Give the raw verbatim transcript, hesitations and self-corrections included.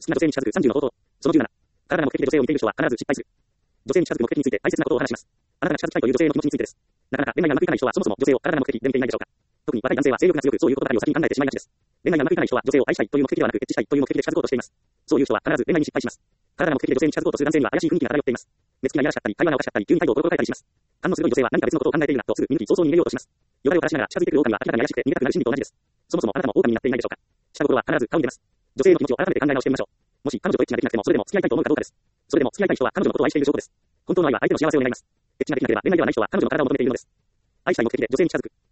きな女性に近づくさんじゅうの方法。そのじゅうなな。体が目的で女性を見ている人は必ず失敗する。女性に近づく目的について大切なことを話します。あなたが近づきたいという女性の気持ちについてです。なかなか恋愛がうまくいかない人はそもそも女性を体の目的で見ていないでしょうか。特に若い男性は性欲が強くそういうことばかりを先に考えてしまいがちです。恋愛がうまくいかない人は女性を愛したいという目的ではなくエッチしたいという目的で近づこうとしています。そういう人は必ず恋愛に失敗します。体の目的で女性に近づこうとする男性には怪しい雰囲気が漂っています。目つきがいやらしかったり、会話がおかしかったり、急に態度をコロコロ変えたりします。勘の鋭い女性は何か別のことを考えているなとすぐ見抜き早々に逃げようとします。よだれを垂らしながら近づいてくる狼は明らかに怪しくて逃げたくなる心理と同じです。そもそもあなたも狼になっていないでしょうか。下心は必ず顔に出ます。女性の気持ちを改めて考え直してみましょう。もし彼女とエッチができなくてもそれでも付き合いたいと思うかどうかです。それでも付き合いたい人は彼女のことを愛している証拠です。本当の愛は相手の幸せを願います。エッチができなければ恋愛ではない人は彼女の体を求めているのです。愛したい目的で女性に近づく。